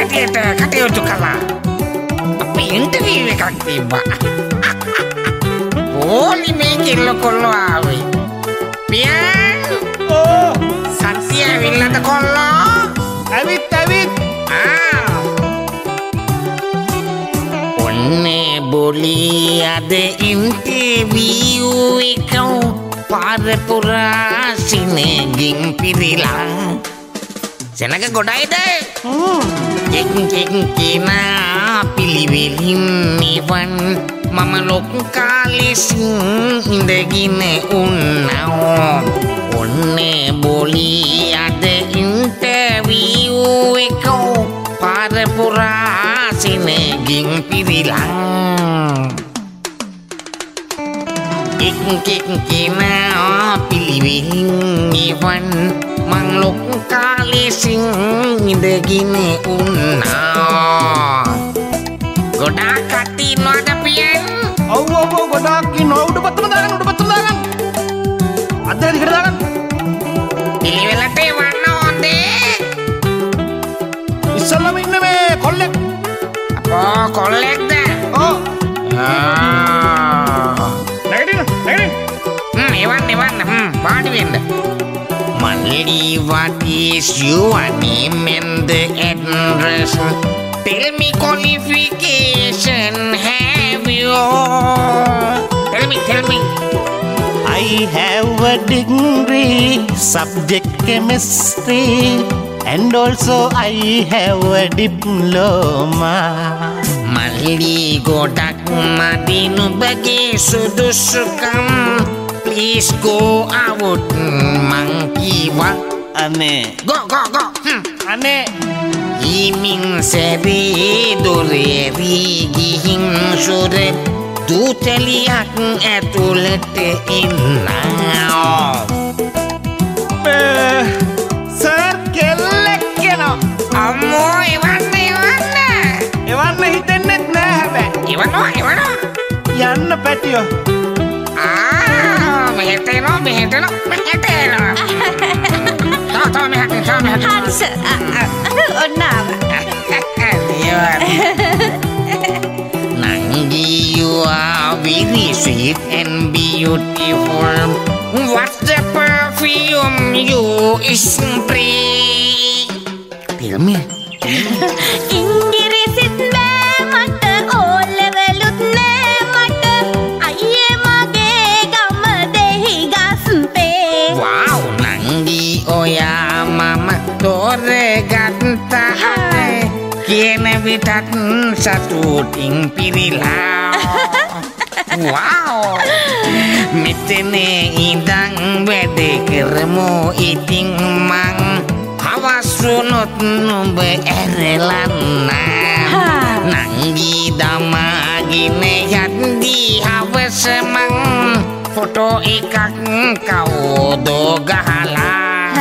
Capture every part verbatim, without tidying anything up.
හැටියට කටයුතු කළා. අපි ඉන්ටර්විව් එකක් තිබ්බා. ඕනි මේ කෙල්ල කොල්ලෝ ආවේ. පියන් ඕ සත්‍ය ඇවිල්ලාද කොල්ලෝ? ඇවිත් ඇවිත් ආ ඔන්නේ බොලී අද ඉන්ටර්විව් එක පාර පුරා සිනගින් පිරිලා. සෙනග ගොඩයිද? එක් එක් කෙනා පිළිවෙලින් නිවන් මම ලොකු කාලෙසින් ඉඳගෙන උන්නා. ඔන්නේ බොලී අද ඉන්ටර්විව් එක පාර පුරා සිනගින් පිරිලා. එක් එක් කෙනා පිළිවෙලින් නිවන් මං ලොකු කාලෙසින් ඉඳගෙන උන්නා. ගොඩාක් කට්ටිය ඉන්නවද පියන්? ඔව් ඔව් ඔව් ගොඩාක් ඉන්නවා. උඩ පත්තම දාගන්න උඩ පත්තම දාගන්න. අද්දර දිගට දාගන්න. පිළිවෙලට එවන්න හොඳේ. ඉස්සල්ලාම ඉන්න මේ කොල්ලෙක්. අපෝ කොල්ලෙක්ද? ඔව්. ආ නැගිටින්න නැගිටින්න. හ්ම් එවන්න එවන්න හ්ම් පාඩි වෙන්න. Malady, what is your name and the address? Tell me qualification have you? Tell me, tell me. I have a degree, subject chemistry, and also I have a diploma. Malady godak madinu bagi sudusukam. Please go out, monkey. What? Ane. Go, go, go. Hmm. Ane. Imin seri dore rigihin sure duteliak ඇතුළට ඉන්නා. Sir කෙල්ලෙක් කෙනා. අම්මෝ එවන්න එවන්න. එවන්න හිතෙන්නෙත් නෑ හැබැයි. එවනවා එවනවා. යන්න පැටියෝ. ආ මෙහෙට එනවා මෙහෙට එනවා මෙහෙට එනවා. තා තා මෙහෙට තා මෙහෙට. හරි සර්. ඔන්න ආවා. Nangi, you are very sweet and beautiful. What's the perfume you spray? Tell me. ඉංග්‍රීසිත් බෑ මට ඕ ලෙවලුත් නෑ මට අයියේ මගේ ගම දෙහි ගස්පේ. Wow, Nangi, oya mama තෝරගත්තා. කියන විටත් සතුටින් පිරිලා. Wow. මෙතන ඉඳන් වැඩ කරමු ඉතින් මං හවස් වුණොත් නුඹ ඇරලන්න. නංගි දමාගෙන යද්දී හවස මං ෆොටෝ එකක් කවුදෝ ගහලා.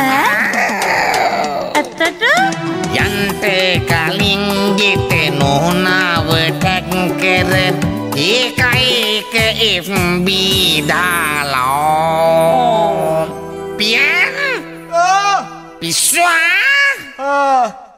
යන්ට කලින් ගෙට නොනාව ටැග් කර ඒකයි එක එෆ් බී දාලා. පියන් ඕ. පිස්සුවා. ආ